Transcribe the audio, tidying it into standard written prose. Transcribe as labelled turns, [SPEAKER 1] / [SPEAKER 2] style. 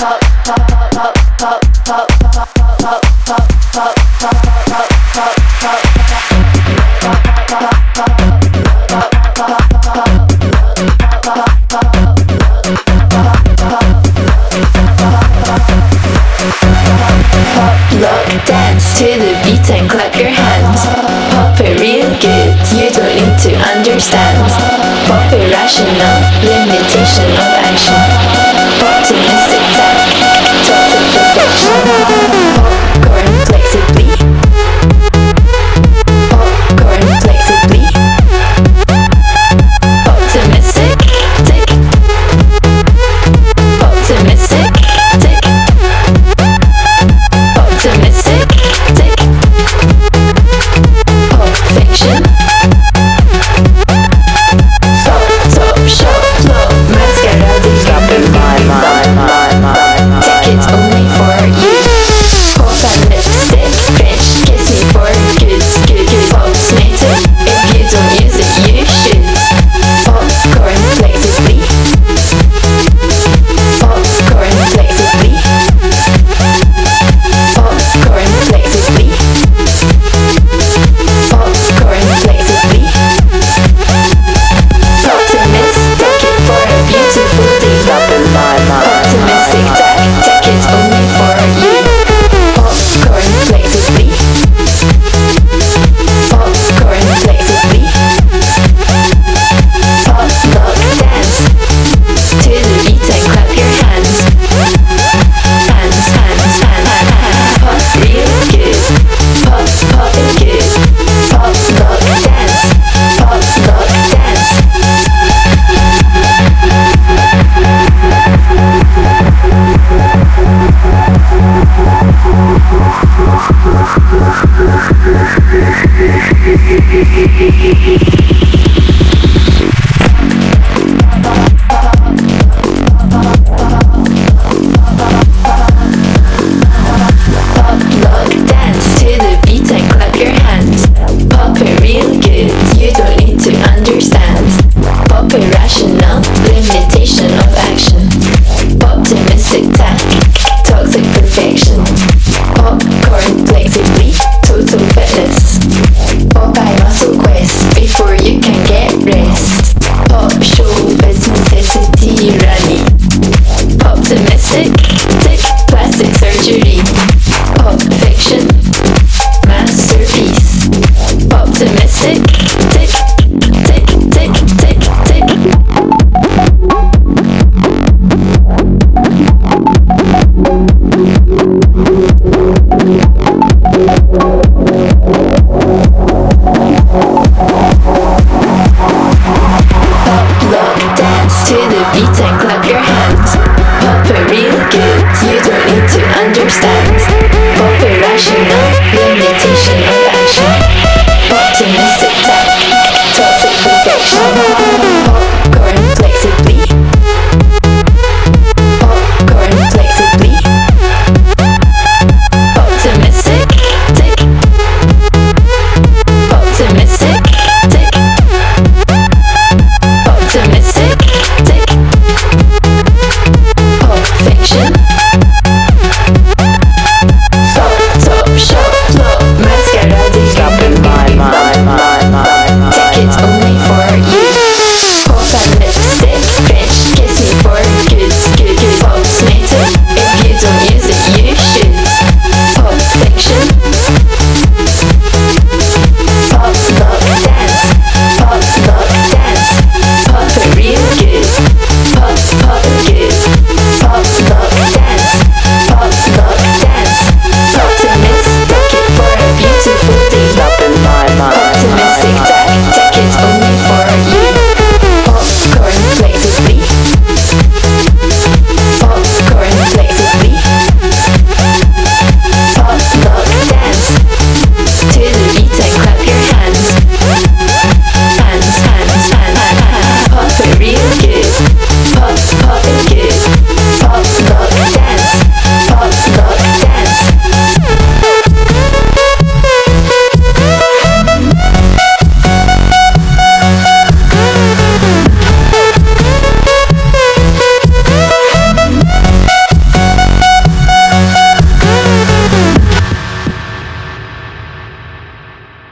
[SPEAKER 1] Dance to the beat and clap your hands. Pop it real good, you don't need to understand. Pop it rational, limitation of action. Optimistic tech, toxic perfection. Popcorn flexibly. Popcorn flexibly. Optimistic, tick. Optimistic, tick. Optimistic, tick. Pop fiction. Top shelf flow. Mascara tickets only for you. Pop and lipstick, cringe. Kiss me for good. Pop's native. If you don't use it, you should. Popcorn flexibly. Popcorn flexibly. Popcorn flexibly. Popcorn flexibly. Optimistic for a beautiful day. Optimistic tickets only for you. Popcorn flexibly. Popcorn flexibly. Pop lock dance to the beat and clap your hands. Hands. Pop real good. Pop it good. Pop lock dance. Pop lock dance. Pop lock dance to the beat and clap your hands. Pop it real good, you don't need to understand. Pop it rational, limitation of action. Optimistic tech, toxic perfection. Popcorn flexibly, total fitness. Popeye muscle quest, before you can get rest. Pop show business necessity running. Optimistic, tick, plastic surgery. Pop fiction, masterpiece. Optimistic, tick, tick, tick, tick, tick. Pop lock dance to the beat and clap your hands. Pop it real good, you don't need to understand. Pop it rational, limitation of action. Optimistic tech, toxic perfection. Popcorn flexibly. Popcorn flexibly. Optimistic, tick. Optimistic, tick. Optimistic, tick. Pop fiction.